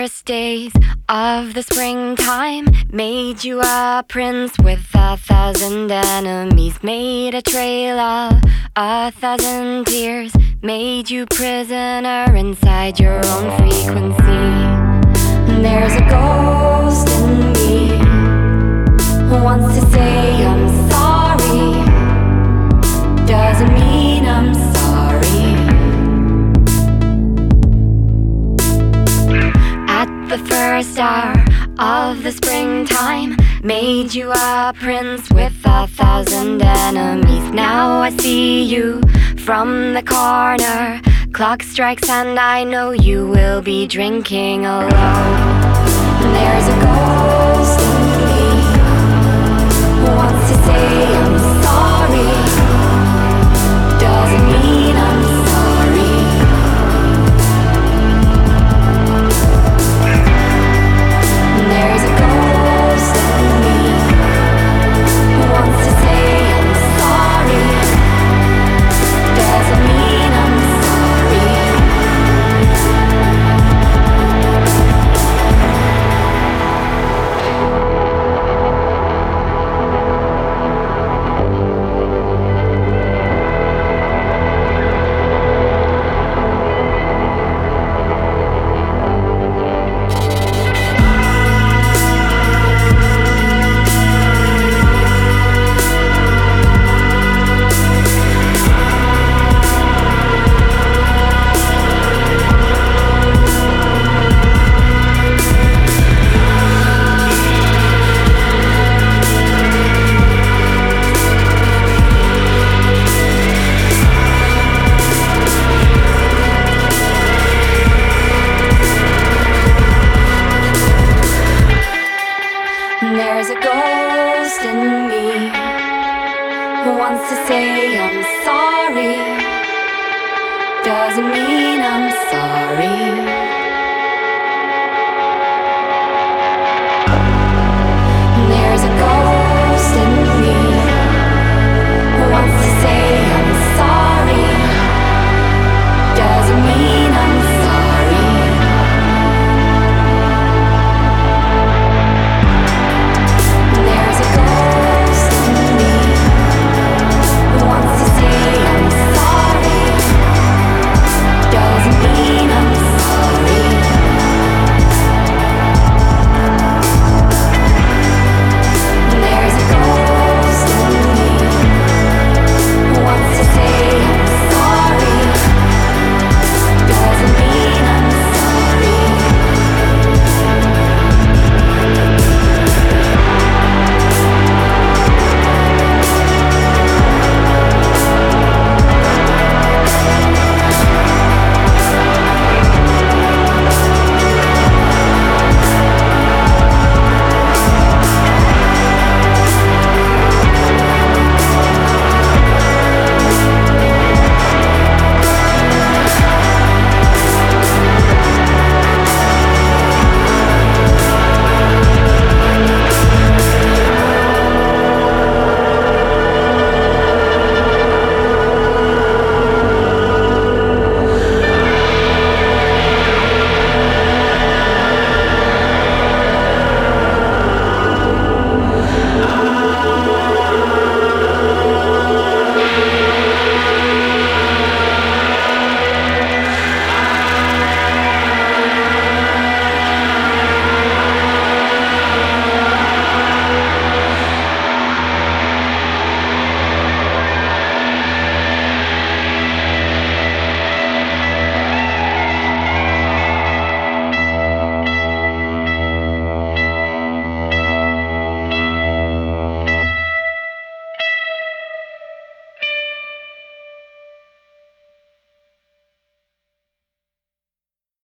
first days of the springtime made you a prince with 1,000 enemies, made a trail of 1,000 tears, made you prisoner inside your own frequency. There's a ghost in me who wants to say I'm sorry, doesn't mean I'm sorry. At the first hour of the springtime made you a prince with 1,000 enemies. Now I see you from the corner. Clock strikes and I know you will be drinking alone. There's a ghost in me who wants to say I'm sorry, doesn't mean I'm sorry. There's a ghost in me who wants to say I'm sorry, doesn't mean I'm sorry. There's a ghost in me who wants to say I'm sorry, doesn't mean I'm sorry.